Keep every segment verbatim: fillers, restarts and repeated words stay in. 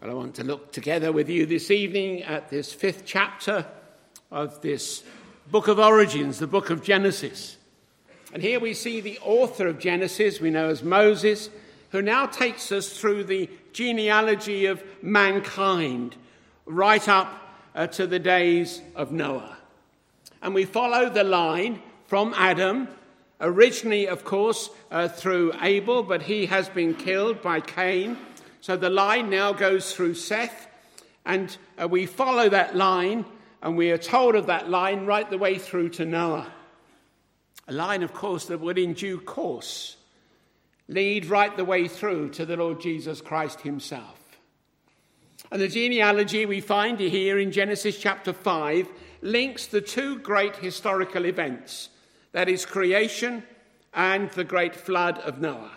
Well, I want to look together with you this evening at this fifth chapter of this book of origins, the book of Genesis. And here we see the author of Genesis, we know as Moses, who now takes us through the genealogy of mankind, right up uh, to the days of Noah. And we follow the line from Adam, originally, of course, uh, through Abel, but he has been killed by Cain. So the line now goes through Seth, and uh, we follow that line, and we are told of that line right the way through to Noah. A line, of course, that would in due course lead right the way through to the Lord Jesus Christ himself. And the genealogy we find here in Genesis chapter five links the two great historical events, that is creation and the great flood of Noah.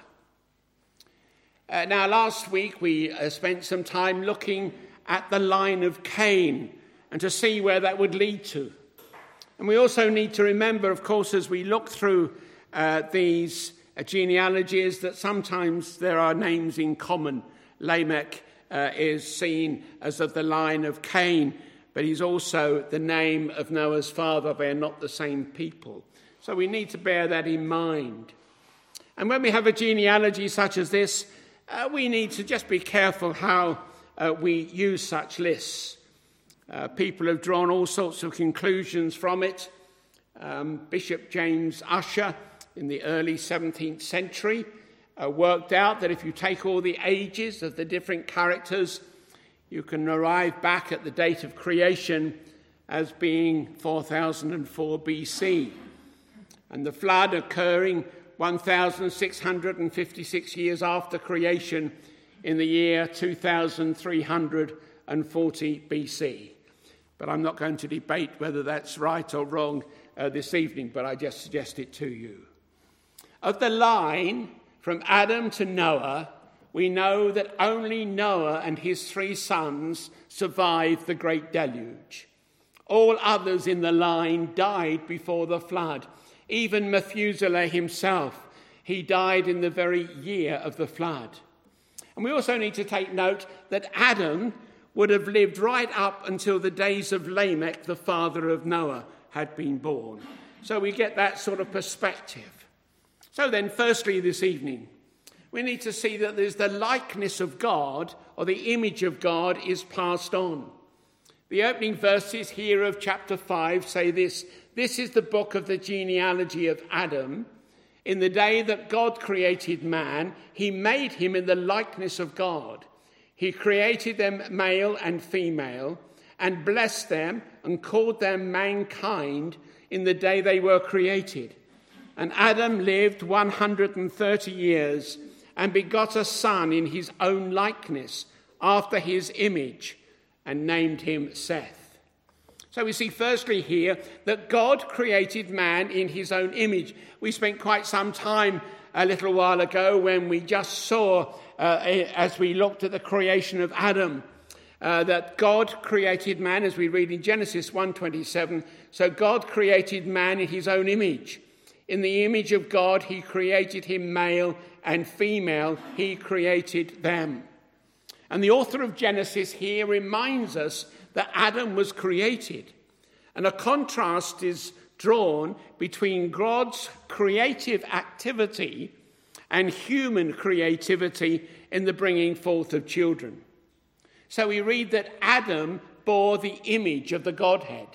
Uh, now, last week we uh, spent some time looking at the line of Cain and to see where that would lead to. And we also need to remember, of course, as we look through uh, these uh, genealogies, that sometimes there are names in common. Lamech uh, is seen as of the line of Cain, but he's also the name of Noah's father. They are not the same people. So we need to bear that in mind. And when we have a genealogy such as this, Uh, we need to just be careful how uh, we use such lists. Uh, people have drawn all sorts of conclusions from it. Um, Bishop James Ussher in the early seventeenth century uh, worked out that if you take all the ages of the different characters, you can arrive back at the date of creation as being four thousand four B C, and the flood occurring one thousand six hundred fifty-six years after creation in the year two thousand three hundred forty B C. But I'm not going to debate whether that's right or wrong uh, this evening, but I just suggest it to you. Of the line from Adam to Noah, we know that only Noah and his three sons survived the great deluge. All others in the line died before the flood. Even Methuselah himself, he died in the very year of the flood. And we also need to take note that Adam would have lived right up until the days of Lamech, the father of Noah, had been born. So we get that sort of perspective. So then, firstly this evening, we need to see that there's the likeness of God, or the image of God, is passed on. The opening verses here of chapter five say this: "This is the book of the genealogy of Adam. In the day that God created man, he made him in the likeness of God. He created them male and female, and blessed them and called them mankind in the day they were created. And Adam lived one hundred thirty years and begot a son in his own likeness, after his image, and named him Seth." So we see firstly here that God created man in his own image. We spent quite some time a little while ago when we just saw, uh, as we looked at the creation of Adam, uh, that God created man, as we read in Genesis one twenty-seven. So God created man in his own image. In the image of God, he created him, male and female, he created them. And the author of Genesis here reminds us that Adam was created. And a contrast is drawn between God's creative activity and human creativity in the bringing forth of children. So we read that Adam bore the image of the Godhead.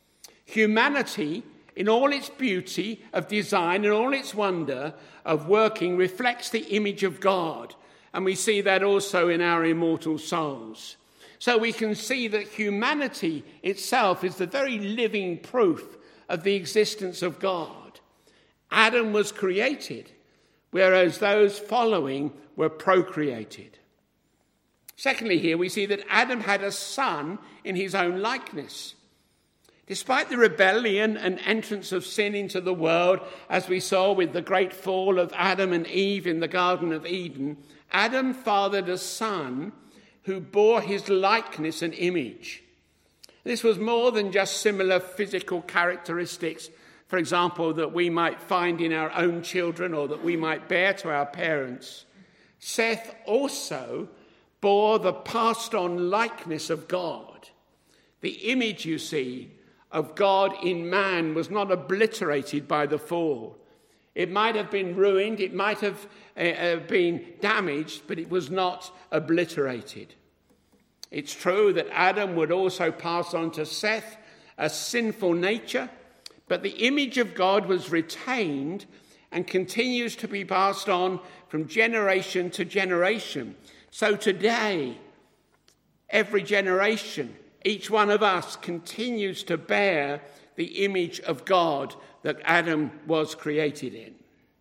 Humanity, in all its beauty of design and all its wonder of working, reflects the image of God. And we see that also in our immortal souls. So we can see that humanity itself is the very living proof of the existence of God. Adam was created, whereas those following were procreated. Secondly, here we see that Adam had a son in his own likeness. Despite the rebellion and entrance of sin into the world, as we saw with the great fall of Adam and Eve in the Garden of Eden, Adam fathered a son who bore his likeness and image. This was more than just similar physical characteristics, for example, that we might find in our own children or that we might bear to our parents. Seth also bore the passed on likeness of God. The image, you see, of God in man was not obliterated by the fall. It might have been ruined, it might have uh, been damaged, but it was not obliterated. It's true that Adam would also pass on to Seth a sinful nature, but the image of God was retained and continues to be passed on from generation to generation. So today, every generation, each one of us continues to bear the image of God that Adam was created in.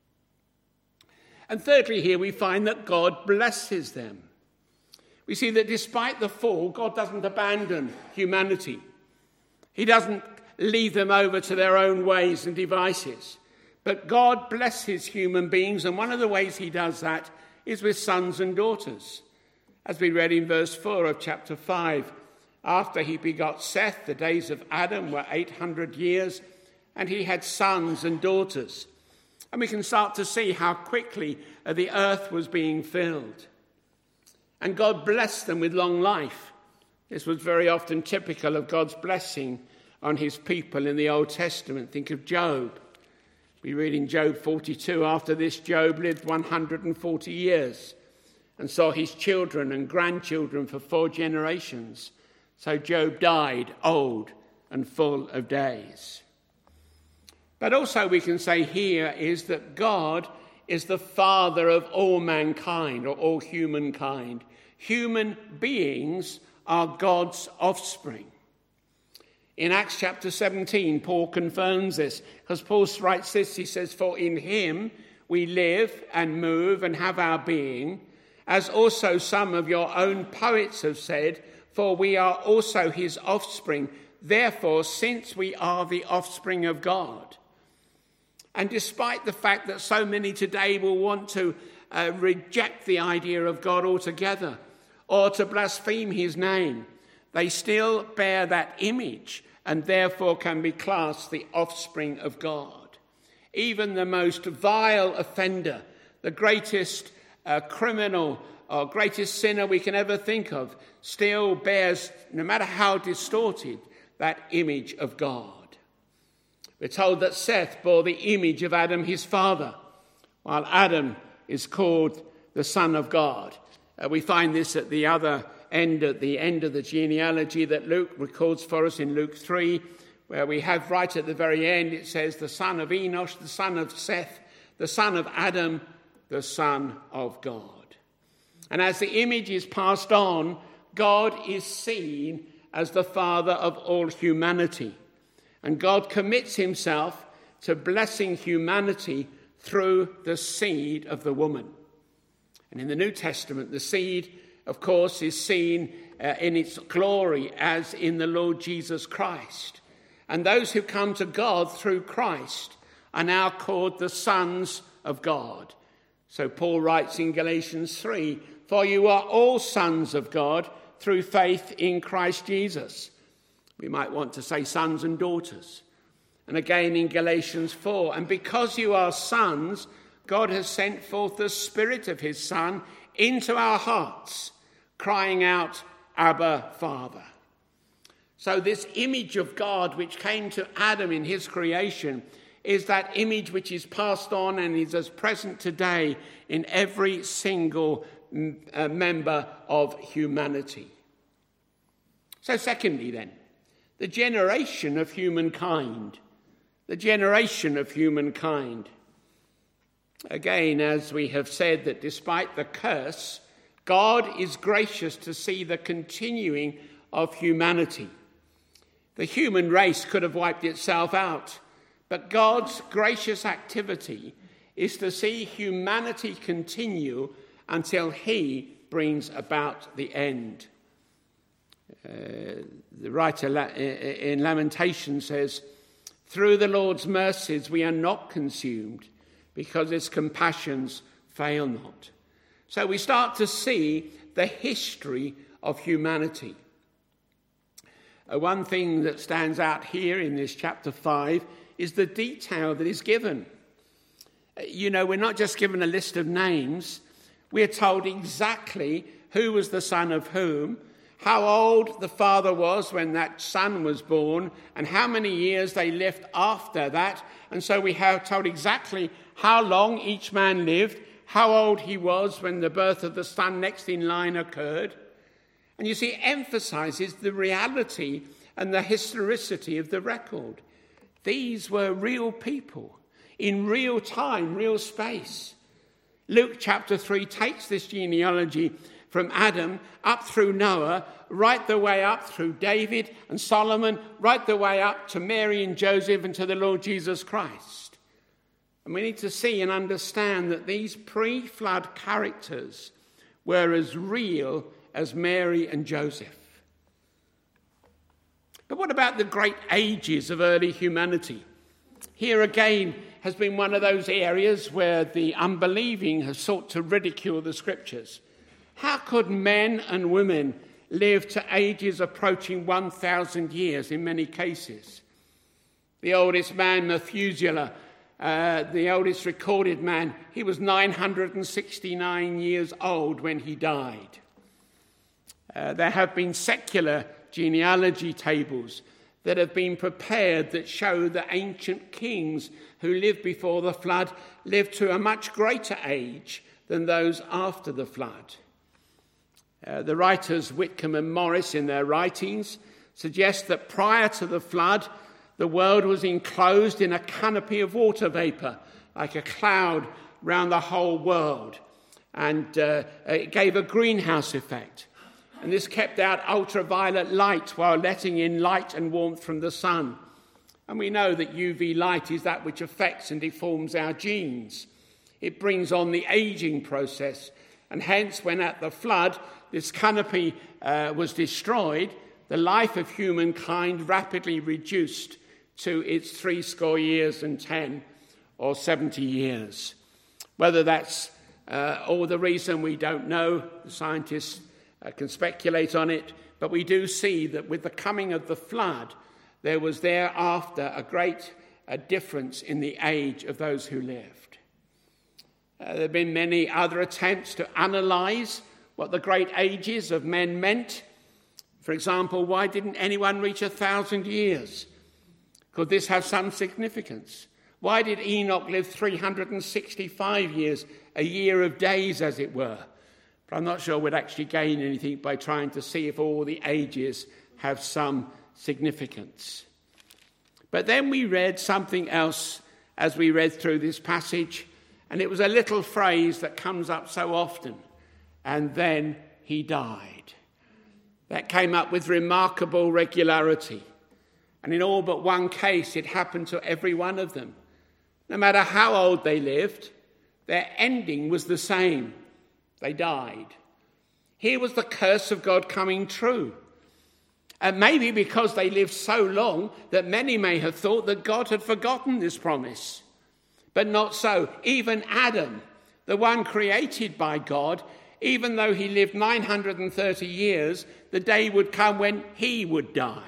And thirdly, here we find that God blesses them. We see that despite the fall, God doesn't abandon humanity. He doesn't leave them over to their own ways and devices. But God blesses human beings, and one of the ways he does that is with sons and daughters. As we read in verse four of chapter five, after he begot Seth, the days of Adam were eight hundred years, and he had sons and daughters. And we can start to see how quickly the earth was being filled. And God blessed them with long life. This was very often typical of God's blessing on his people in the Old Testament. Think of Job. We read in Job forty-two, after this Job lived one hundred forty years and saw his children and grandchildren for four generations. So Job died old and full of days. But also we can say here is that God is the father of all mankind, or all humankind. Human beings are God's offspring. In Acts chapter seventeen, Paul confirms this, because Paul writes this, he says, "For in him we live and move and have our being, as also some of your own poets have said, for we are also his offspring. Therefore, since we are the offspring of God." And despite the fact that so many today will want to uh, reject the idea of God altogether, or to blaspheme his name, they still bear that image and therefore can be classed the offspring of God. Even the most vile offender, the greatest uh, criminal or greatest sinner we can ever think of, still bears, no matter how distorted, that image of God. We're told that Seth bore the image of Adam, his father, while Adam is called the Son of God. Uh, we find this at the other end, at the end of the genealogy that Luke records for us in Luke three, where we have right at the very end, it says, the son of Enosh, the son of Seth, the son of Adam, the Son of God. And as the image is passed on, God is seen as the father of all humanity. And God commits himself to blessing humanity through the seed of the woman. And in the New Testament, the seed, of course, is seen uh, in its glory as in the Lord Jesus Christ. And those who come to God through Christ are now called the sons of God. So Paul writes in Galatians three, "For you are all sons of God through faith in Christ Jesus." We might want to say sons and daughters. And again in Galatians four, "And because you are sons, God has sent forth the Spirit of his Son into our hearts, crying out, Abba, Father." So this image of God which came to Adam in his creation is that image which is passed on and is as present today in every single uh, member of humanity. So secondly then, the generation of humankind. The generation of humankind. Again, as we have said, that despite the curse, God is gracious to see the continuing of humanity. The human race could have wiped itself out, but God's gracious activity is to see humanity continue until he brings about the end. Uh, the writer in Lamentation says, "Through the Lord's mercies we are not consumed, because his compassions fail not." So we start to see the history of humanity. Uh, one thing that stands out here in this chapter five is the detail that is given. Uh, you know, we're not just given a list of names. We're told exactly who was the son of whom, how old the father was when that son was born, and how many years they lived after that. And so we have told exactly how long each man lived, how old he was when the birth of the son next in line occurred. And you see, it emphasizes the reality and the historicity of the record. These were real people in real time, real space. Luke chapter three takes this genealogy from Adam up through Noah, right the way up through David and Solomon, right the way up to Mary and Joseph and to the Lord Jesus Christ. And we need to see and understand that these pre-flood characters were as real as Mary and Joseph. But what about the great ages of early humanity? Here again has been one of those areas where the unbelieving have sought to ridicule the scriptures. How could men and women live to ages approaching one thousand years in many cases? The oldest man, Methuselah, uh, the oldest recorded man, he was nine hundred sixty-nine years old when he died. Uh, there have been secular genealogy tables that have been prepared that show that ancient kings who lived before the flood lived to a much greater age than those after the flood. Uh, the writers Whitcomb and Morris in their writings suggest that prior to the flood, the world was enclosed in a canopy of water vapour, like a cloud round the whole world, and uh, it gave a greenhouse effect. And this kept out ultraviolet light while letting in light and warmth from the sun. And we know that U V light is that which affects and deforms our genes. It brings on the aging process. And hence, when at the flood, this canopy uh, was destroyed, the life of humankind rapidly reduced to its three score years and ten or seventy years. Whether that's uh, all the reason, we don't know. The scientists uh, can speculate on it. But we do see that with the coming of the flood, there was thereafter a great uh, difference in the age of those who lived. Uh, there have been many other attempts to analyse what the great ages of men meant. For example, why didn't anyone reach a thousand years? Could this have some significance? Why did Enoch live three hundred sixty-five years, a year of days, as it were? But I'm not sure we'd actually gain anything by trying to see if all the ages have some significance. But then we read something else as we read through this passage, and it was a little phrase that comes up so often, and then he died. That came up with remarkable regularity. And in all but one case, it happened to every one of them. No matter how old they lived, their ending was the same. They died. Here was the curse of God coming true. And maybe because they lived so long that many may have thought that God had forgotten this promise. But not so. Even Adam, the one created by God, even though he lived nine hundred thirty years, the day would come when he would die.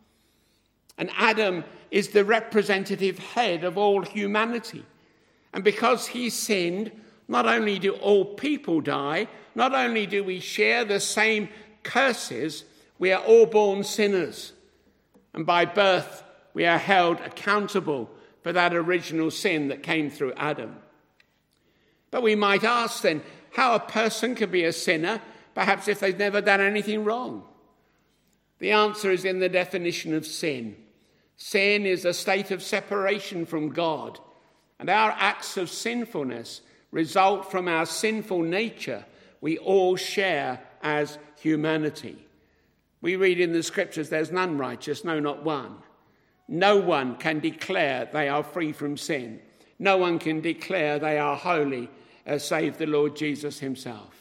And Adam is the representative head of all humanity. And because he sinned, not only do all people die, not only do we share the same curses, we are all born sinners. And by birth, we are held accountable for that original sin that came through Adam. But we might ask then, how a person can be a sinner, perhaps if they've never done anything wrong? The answer is in the definition of sin. Sin is a state of separation from God, and our acts of sinfulness result from our sinful nature we all share as humanity. We read in the scriptures, there's none righteous, no, not one. No one can declare they are free from sin. No one can declare they are holy, uh, save the Lord Jesus himself.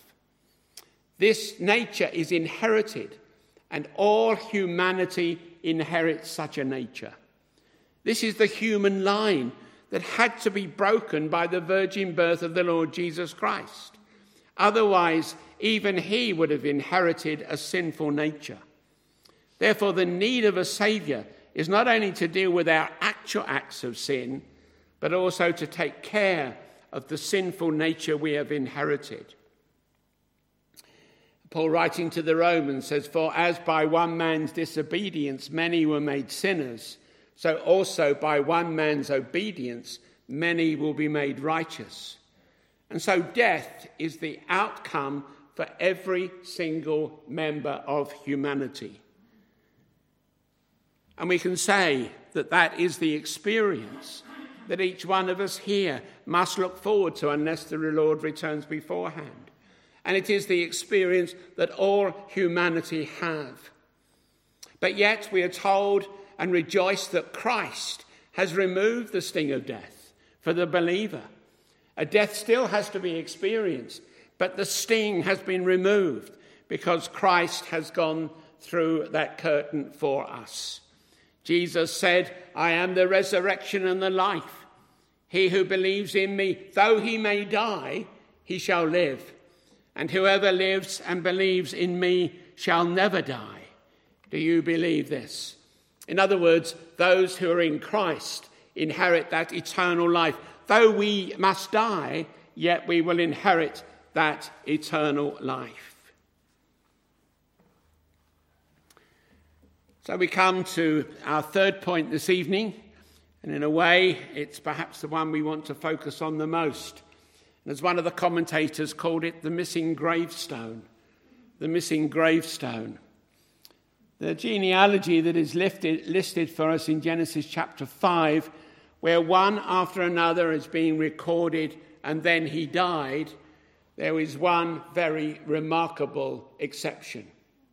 This nature is inherited, and all humanity inherits such a nature. This is the human line that had to be broken by the virgin birth of the Lord Jesus Christ. Otherwise, even he would have inherited a sinful nature. Therefore, the need of a saviour is not only to deal with our actual acts of sin, but also to take care of the sinful nature we have inherited. Paul, writing to the Romans, says, "For as by one man's disobedience many were made sinners, so also by one man's obedience many will be made righteous." And so death is the outcome for every single member of humanity. And we can say that that is the experience that each one of us here must look forward to unless the Lord returns beforehand. And it is the experience that all humanity have. But yet we are told and rejoice that Christ has removed the sting of death for the believer. A death still has to be experienced, but the sting has been removed because Christ has gone through that curtain for us. Jesus said, "I am the resurrection and the life. He who believes in me, though he may die, he shall live. And whoever lives and believes in me shall never die." Do you believe this? In other words, those who are in Christ inherit that eternal life. Though we must die, yet we will inherit that eternal life. So we come to our third point this evening, and in a way, it's perhaps the one we want to focus on the most. And as one of the commentators called it, the missing gravestone. The missing gravestone. The genealogy that is lifted, listed for us in Genesis chapter five, where one after another is being recorded and then he died, there is one very remarkable exception.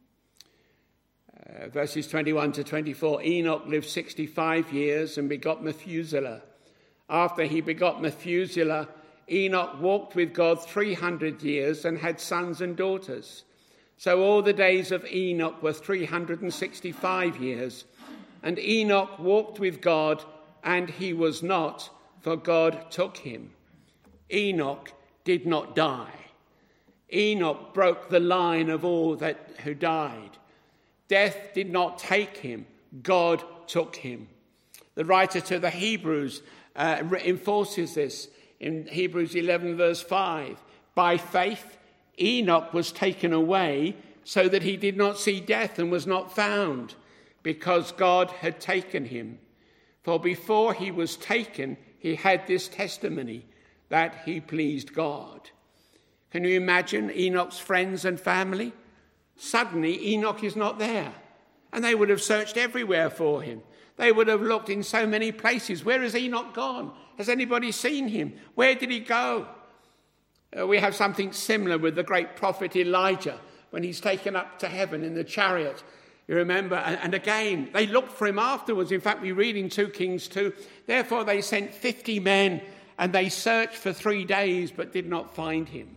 Uh, verses twenty-one to twenty-four, Enoch lived sixty-five years and begot Methuselah. After he begot Methuselah, Enoch walked with God three hundred years and had sons and daughters. So all the days of Enoch were three hundred sixty-five years. And Enoch walked with God, and he was not, for God took him. Enoch did not die. Enoch broke the line of all that who died. Death did not take him. God took him. The writer to the Hebrews uh, enforces this. In Hebrews eleven verse five, by faith Enoch was taken away so that he did not see death and was not found, because God had taken him. For before he was taken, he had this testimony, that he pleased God. Can you imagine Enoch's friends and family? Suddenly Enoch is not there, and they would have searched everywhere for him. They would have looked in so many places. Where has Enoch gone? Has anybody seen him? Where did he go? Uh, we have something similar with the great prophet Elijah when he's taken up to heaven in the chariot. You remember? And, and again, they looked for him afterwards. In fact, we read in two Kings two, therefore they sent fifty men and they searched for three days but did not find him.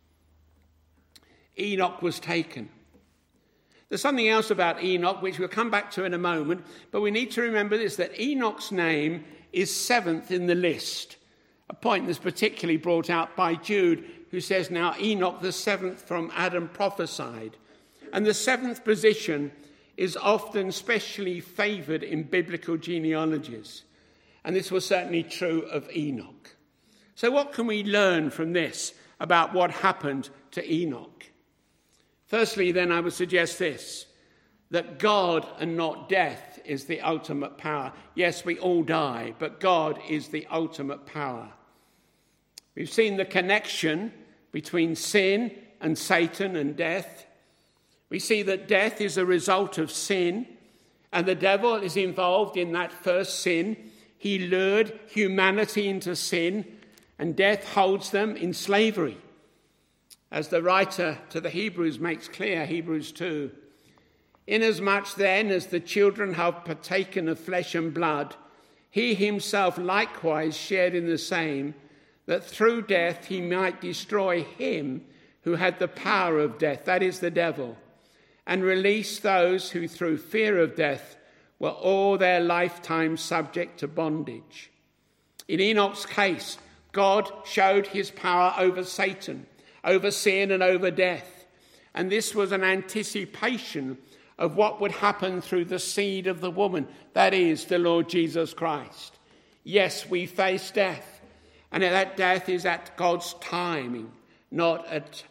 Enoch was taken. There's something else about Enoch, which we'll come back to in a moment, but we need to remember this, that Enoch's name is seventh in the list, a point that's particularly brought out by Jude, who says, now Enoch the seventh from Adam prophesied. And the seventh position is often specially favoured in biblical genealogies, and this was certainly true of Enoch. So what can we learn from this about what happened to Enoch? Firstly, then, I would suggest this, that God and not death is the ultimate power. Yes, we all die, but God is the ultimate power. We've seen the connection between sin and Satan and death. We see that death is a result of sin, and the devil is involved in that first sin. He lured humanity into sin, and death holds them in slavery. As the writer to the Hebrews makes clear, Hebrews two, inasmuch then as the children have partaken of flesh and blood, he himself likewise shared in the same, that through death he might destroy him who had the power of death, that is the devil, and release those who through fear of death were all their lifetime subject to bondage. In Enoch's case, God showed his power over Satan, over sin and over death. And this was an anticipation of what would happen through the seed of the woman, that is, the Lord Jesus Christ. Yes, we face death, and that death is at God's timing, not at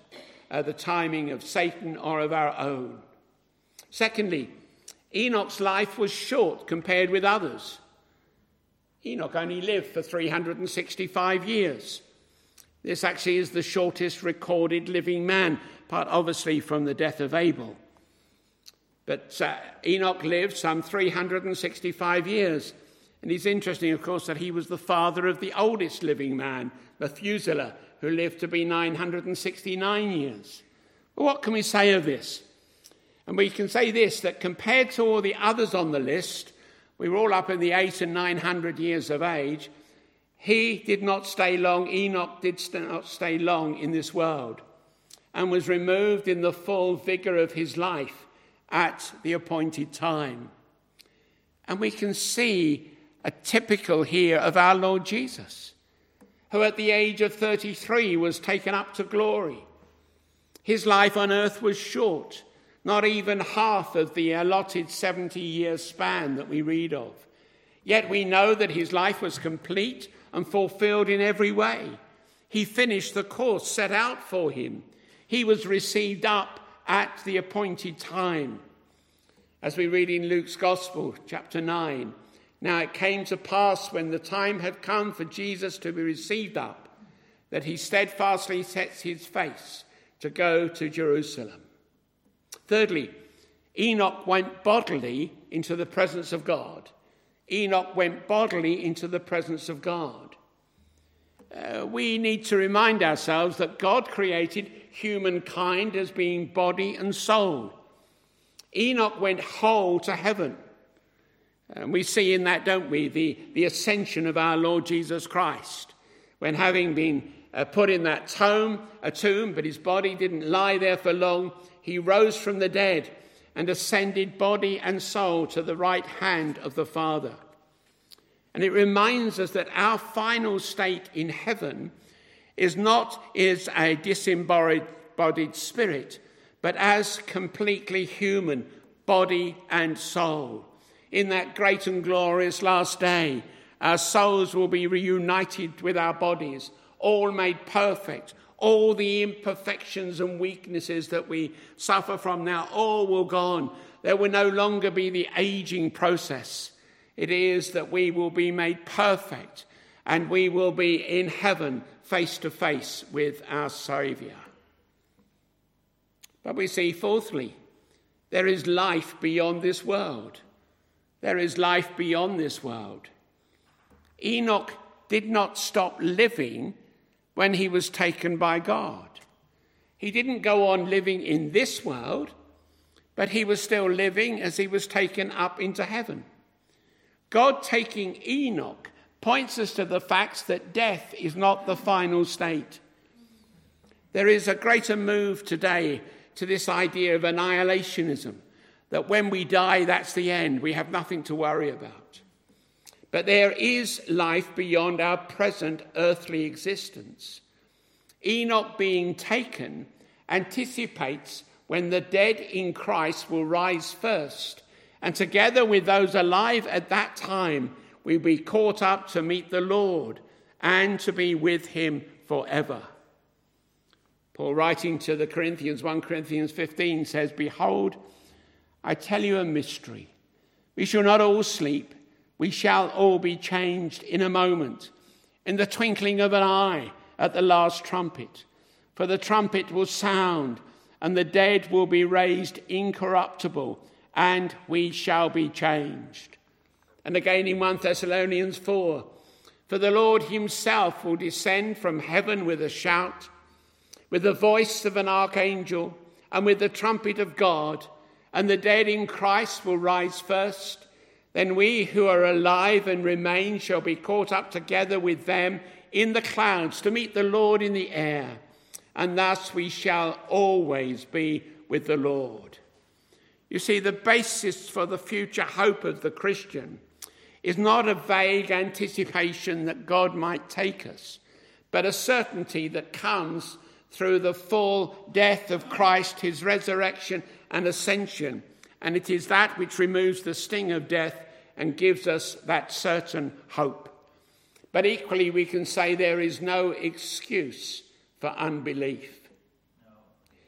uh, the timing of Satan or of our own. Secondly, Enoch's life was short compared with others. Enoch only lived for three hundred sixty-five years. This actually is the shortest recorded living man, apart obviously from the death of Abel. But uh, Enoch lived some three hundred sixty-five years. And it's interesting, of course, that he was the father of the oldest living man, Methuselah, who lived to be nine hundred sixty-nine years. Well, what can we say of this? And we can say this, that compared to all the others on the list, we were all up in the eight and nine hundred years of age. He did not stay long, Enoch did not stay long in this world, and was removed in the full vigour of his life at the appointed time. And we can see a typical here of our Lord Jesus, who at the age of thirty-three was taken up to glory. His life on earth was short, not even half of the allotted seventy-year span that we read of. Yet we know that his life was complete and fulfilled in every way. He finished the course set out for him. He was received up at the appointed time. As we read in Luke's Gospel, chapter nine, now it came to pass when the time had come for Jesus to be received up, that he steadfastly sets his face to go to Jerusalem. Thirdly, Enoch went bodily into the presence of God. Enoch went bodily into the presence of God. Uh, we need to remind ourselves that God created humankind as being body and soul. Enoch went whole to heaven. And we see in that, don't we, the, the ascension of our Lord Jesus Christ, when having been uh, put in that tomb, a tomb, but his body didn't lie there for long, he rose from the dead and ascended body and soul to the right hand of the Father. And it reminds us that our final state in heaven is not as a disembodied spirit, but as completely human, body and soul. In that great and glorious last day, our souls will be reunited with our bodies, all made perfect. All the imperfections and weaknesses that we suffer from now, all will gone. There will no longer be the aging process. It is that we will be made perfect and we will be in heaven face to face with our Saviour. But we see, fourthly, there is life beyond this world. There is life beyond this world. Enoch did not stop living when he was taken by God. He didn't go on living in this world, but he was still living as he was taken up into heaven. God taking Enoch points us to the fact that death is not the final state. There is a greater move today to this idea of annihilationism, that when we die, that's the end. We have nothing to worry about. But there is life beyond our present earthly existence. Enoch being taken anticipates when the dead in Christ will rise first, and together with those alive at that time, we'll be caught up to meet the Lord and to be with him forever. Paul, writing to the Corinthians, First Corinthians fifteen, says, "Behold, I tell you a mystery. We shall not all sleep. We shall all be changed in a moment, in the twinkling of an eye, at the last trumpet. For the trumpet will sound, and the dead will be raised incorruptible, and we shall be changed." And again in First Thessalonians four, "For the Lord himself will descend from heaven with a shout, with the voice of an archangel, and with the trumpet of God, and the dead in Christ will rise first. Then we who are alive and remain shall be caught up together with them in the clouds to meet the Lord in the air, and thus we shall always be with the Lord." You see, the basis for the future hope of the Christian is not a vague anticipation that God might take us, but a certainty that comes through the full death of Christ, his resurrection and ascension. And it is that which removes the sting of death and gives us that certain hope. But equally, we can say there is no excuse for unbelief.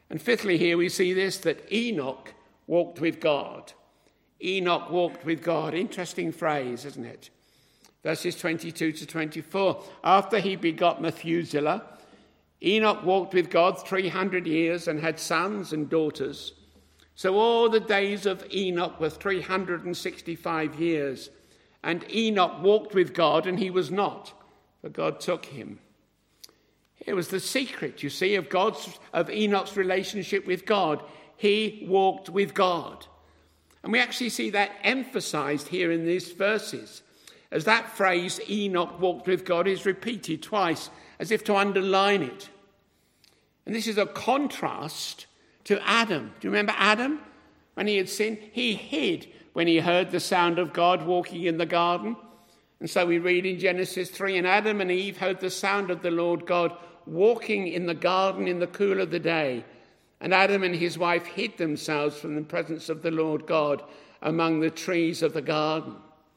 And fifthly, here we see this, that Enoch walked with God. Enoch walked with God. Interesting phrase, isn't it? Verses twenty-two to twenty-four. After he begot Methuselah, Enoch walked with God three hundred years and had sons and daughters. So all the days of Enoch were three hundred sixty-five years. And Enoch walked with God, and he was not, for God took him. It was the secret, you see, of God's of Enoch's relationship with God. He walked with God. And we actually see that emphasized here in these verses, as that phrase, Enoch walked with God, is repeated twice, as if to underline it. And this is a contrast to Adam. Do you remember Adam? When he had sinned, he hid when he heard the sound of God walking in the garden. And so we read in Genesis three, and Adam and Eve heard the sound of the Lord God walking in the garden in the cool of the day. And Adam and his wife hid themselves from the presence of the Lord God among the trees of the garden.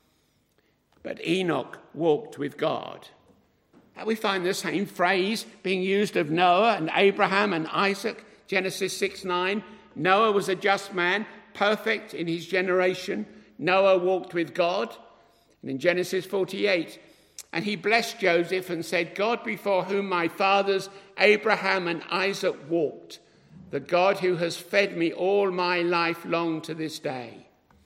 But Enoch walked with God. And we find the same phrase being used of Noah and Abraham and Isaac. Genesis six nine. Noah was a just man, perfect in his generation. Noah walked with God. And in Genesis forty-eight, and he blessed Joseph and said, God before whom my fathers Abraham and Isaac walked, the God who has fed me all my life long to this day.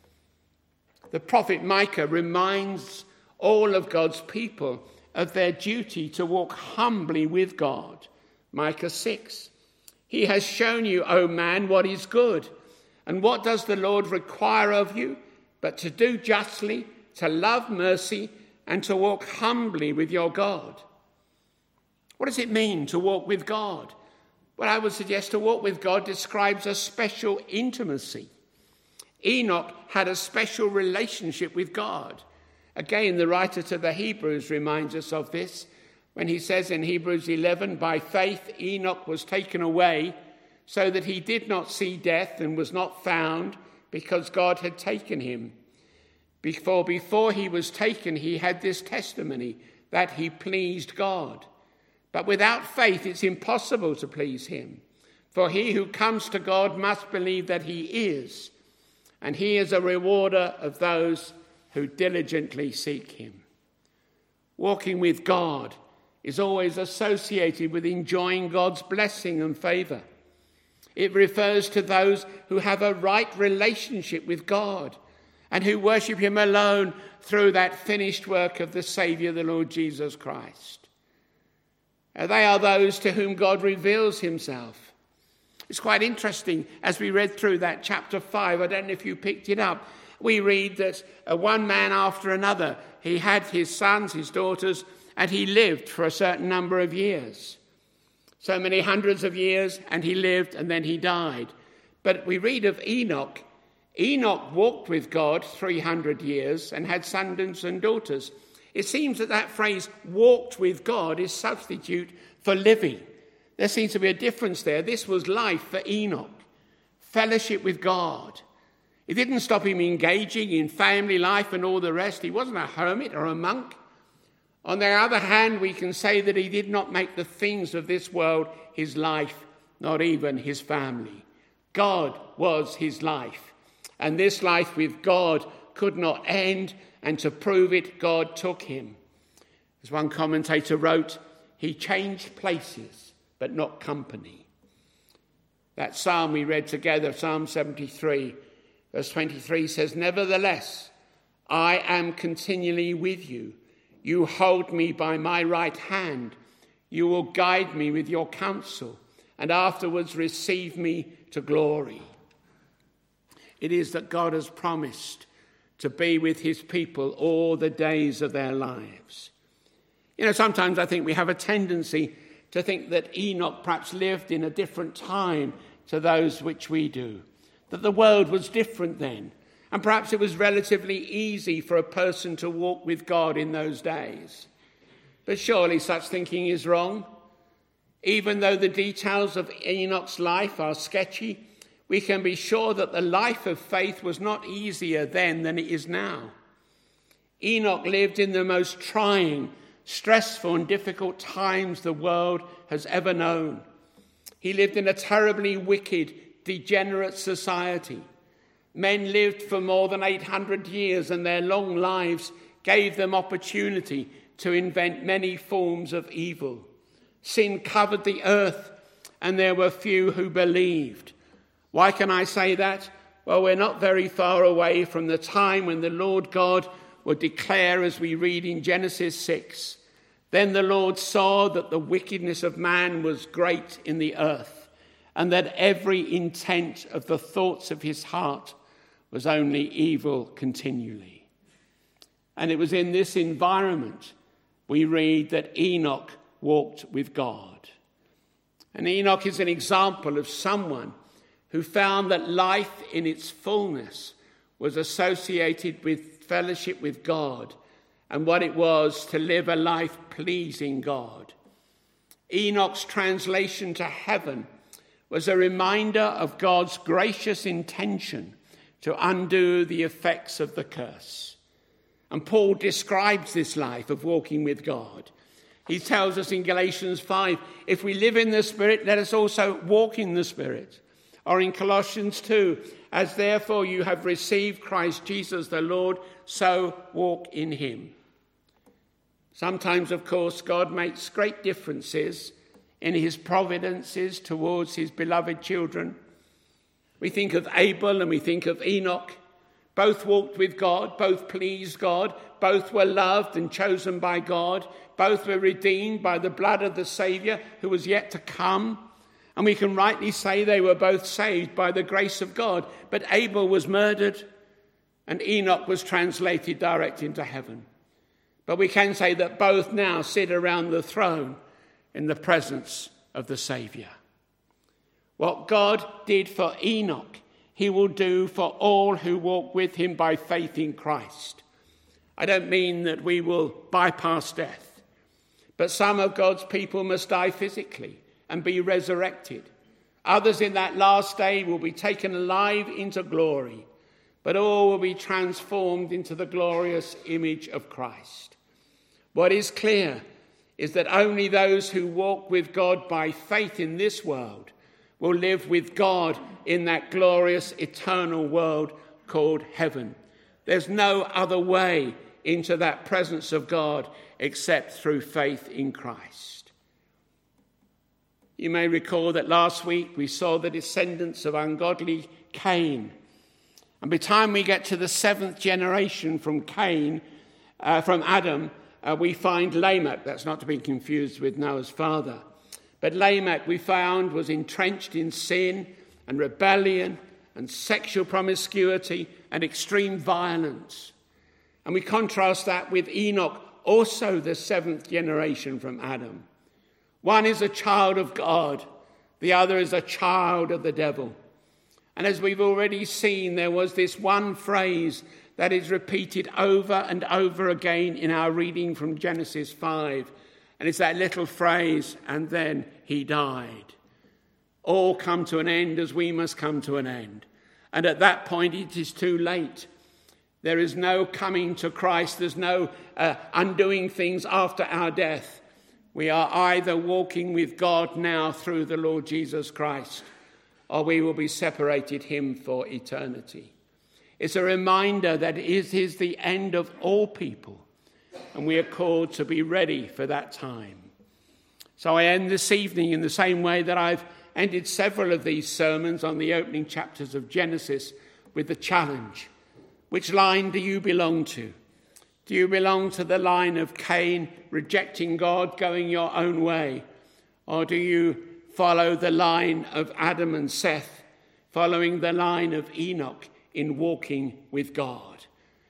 The prophet Micah reminds all of God's people of their duty to walk humbly with God. Micah six. He has shown you, O man, what is good. And what does the Lord require of you? But to do justly, to love mercy, and to walk humbly with your God. What does it mean to walk with God? Well, I would suggest to walk with God describes a special intimacy. Enoch had a special relationship with God. Again, the writer to the Hebrews reminds us of this when he says in Hebrews eleven, by faith Enoch was taken away so that he did not see death and was not found because God had taken him. Before, before he was taken, he had this testimony that he pleased God. But without faith, it's impossible to please him. For he who comes to God must believe that he is, and he is a rewarder of those who diligently seek him. Walking with God is always associated with enjoying God's blessing and favor. It refers to those who have a right relationship with God and who worship him alone through that finished work of the Saviour, the Lord Jesus Christ. They are those to whom God reveals himself. It's quite interesting as we read through that chapter five. I don't know if you picked it up. We read that uh, one man after another, he had his sons, his daughters, and he lived for a certain number of years. So many hundreds of years, and he lived, and then he died. But we read of Enoch. Enoch walked with God three hundred years and had sons and daughters. It seems that that phrase, walked with God, is substitute for living. There seems to be a difference there. This was life for Enoch, fellowship with God. It didn't stop him engaging in family life and all the rest. He wasn't a hermit or a monk. On the other hand, we can say that he did not make the things of this world his life, not even his family. God was his life, and this life with God could not end, and to prove it, God took him. As one commentator wrote, he changed places, but not company. That psalm we read together, Psalm seventy-three, verse twenty-three says, nevertheless, I am continually with you. You hold me by my right hand. You will guide me with your counsel, and afterwards receive me to glory. It is that God has promised to be with his people all the days of their lives. You know, sometimes I think we have a tendency to think that Enoch perhaps lived in a different time to those which we do, that the world was different then. And perhaps it was relatively easy for a person to walk with God in those days. But surely such thinking is wrong. Even though the details of Enoch's life are sketchy, we can be sure that the life of faith was not easier then than it is now. Enoch lived in the most trying, stressful and difficult times the world has ever known. He lived in a terribly wicked, degenerate society. Men lived for more than eight hundred years, and their long lives gave them opportunity to invent many forms of evil. Sin covered the earth, and there were few who believed. Why can I say that? Well, we're not very far away from the time when the Lord God would declare, as we read in Genesis six, "Then the Lord saw that the wickedness of man was great in the earth, and that every intent of the thoughts of his heart was only evil continually." And it was in this environment we read that Enoch walked with God. And Enoch is an example of someone who found that life in its fullness was associated with fellowship with God and what it was to live a life pleasing God. Enoch's translation to heaven was a reminder of God's gracious intention to undo the effects of the curse. And Paul describes this life of walking with God. He tells us in Galatians five, if we live in the Spirit, let us also walk in the Spirit. Or in Colossians two, as therefore you have received Christ Jesus the Lord, so walk in him. Sometimes, of course, God makes great differences in his providences towards his beloved children. We think of Abel and we think of Enoch. Both walked with God, both pleased God, both were loved and chosen by God, both were redeemed by the blood of the Saviour who was yet to come. And we can rightly say they were both saved by the grace of God. But Abel was murdered and Enoch was translated direct into heaven. But we can say that both now sit around the throne in the presence of the Saviour. What God did for Enoch, he will do for all who walk with him by faith in Christ. I don't mean that we will bypass death, but some of God's people must die physically and be resurrected. Others in that last day will be taken alive into glory, but all will be transformed into the glorious image of Christ. What is clear is that only those who walk with God by faith in this world will live with God in that glorious eternal world called heaven. There's no other way into that presence of God except through faith in Christ. You may recall that last week we saw the descendants of ungodly Cain. And by the time we get to the seventh generation from Cain, uh, from Adam, uh, we find Lamech. That's not to be confused with Noah's father. But Lamech, we found, was entrenched in sin and rebellion and sexual promiscuity and extreme violence. And we contrast that with Enoch, also the seventh generation from Adam. One is a child of God, the other is a child of the devil. And as we've already seen, there was this one phrase that is repeated over and over again in our reading from Genesis five. And it's that little phrase, and then he died. All come to an end as we must come to an end. And at that point, it is too late. There is no coming to Christ. There's no uh, undoing things after our death. We are either walking with God now through the Lord Jesus Christ, or we will be separated him for eternity. It's a reminder that it is the end of all people, and we are called to be ready for that time. So I end this evening in the same way that I've ended several of these sermons on the opening chapters of Genesis, with the challenge. Which line do you belong to? Do you belong to the line of Cain, rejecting God, going your own way? Or do you follow the line of Adam and Seth, following the line of Enoch in walking with God?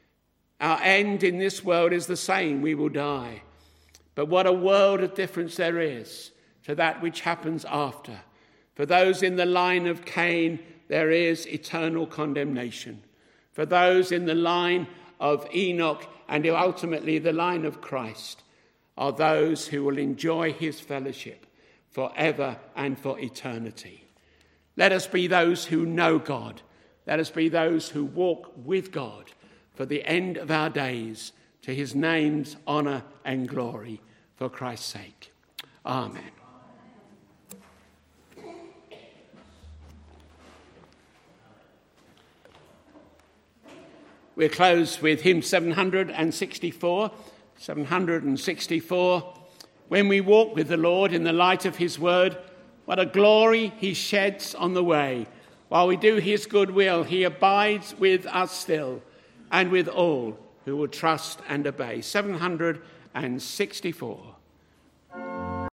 Our end in this world is the same. We will die. But what a world of difference there is to that which happens after. For those in the line of Cain, there is eternal condemnation. For those in the line of Enoch and ultimately the line of Christ are those who will enjoy his fellowship forever and for eternity. Let us be those who know God. Let us be those who walk with God for the end of our days, to his name's honour and glory, for Christ's sake. Amen. we'll close with hymn seven hundred sixty-four. seven hundred sixty-four. When we walk with the Lord in the light of his word, what a glory he sheds on the way. While we do his good will, he abides with us still, and with all who will trust and obey. seven hundred sixty-four.